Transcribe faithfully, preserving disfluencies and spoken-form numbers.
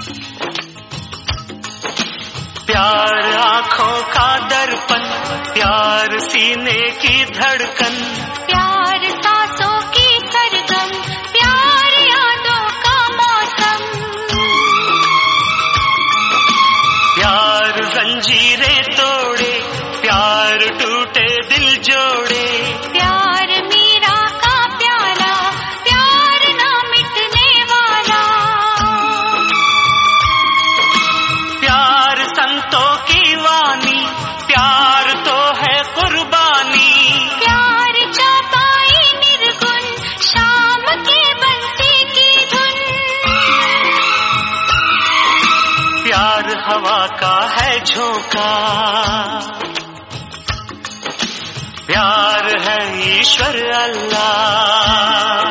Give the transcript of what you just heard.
प्यार आँखों का दर्पण, प्यार सीने की धड़कन, प्यार सांसों की सरगम, प्यार यादों का मौसम। प्यार जंजीरें तोड़े, प्यार टूटे दिल जोड़े, प्यार मीरा का प्याला, प्यार ना मिटने वाला। प्यार संतों की वाणी, प्यार तो है कुर्बानी, प्यार चौपाई निर्गुण, शाम के बंसी की धुन। प्यार हवा का है झोंका, प्यार है ईश्वर अल्लाह।